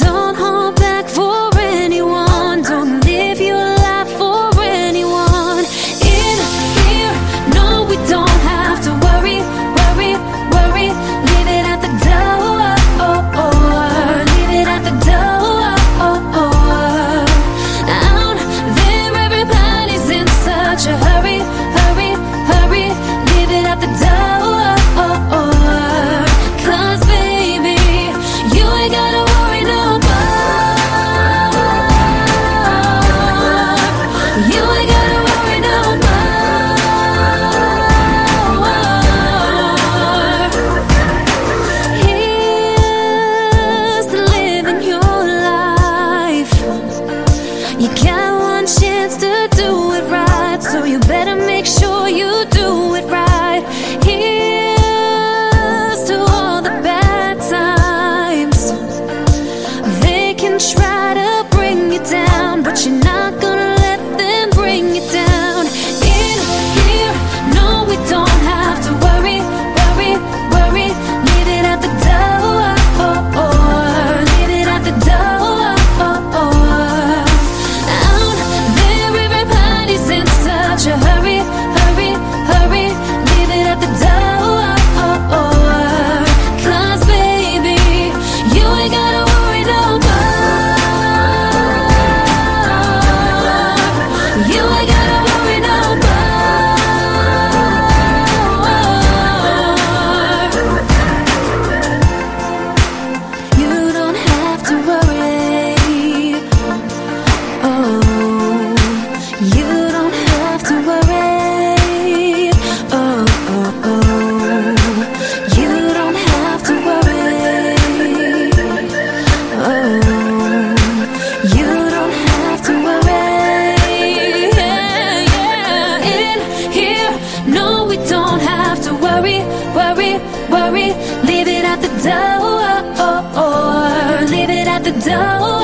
Don't hold back for anyone. Don't live your life for anyone. In here, no, we don't have to worry, worry, worry. Leave it at the door. Leave it at the door. Out there, everybody's in such a hurry, hurry, hurry. Leave it at the door. 'Cause baby, you ain't gotta worry no more. You ain't gotta worry no more. Here's to living your life. You got one chance to do it right, so you better make sure you do it right. Here's to all the bad times. They can try to bring you down, but you're not gonna let them bring you down. In here, no, we don't have to worry, worry, worry. Leave it at the door. Leave it at the door. Out there, everybody's in such a hurry, hurry, hurry. Leave it at the door. 'Cause baby, you ain't gotta worry no more. You ain't gotta worry no more. You don't have to worry. Oh, you don't have to worry. Oh, oh, oh. You don't have to worry. Oh, you don't have to worry. Yeah, yeah. In here, no, we don't have to worry, worry, worry. Leave it at the door. Leave it at the door.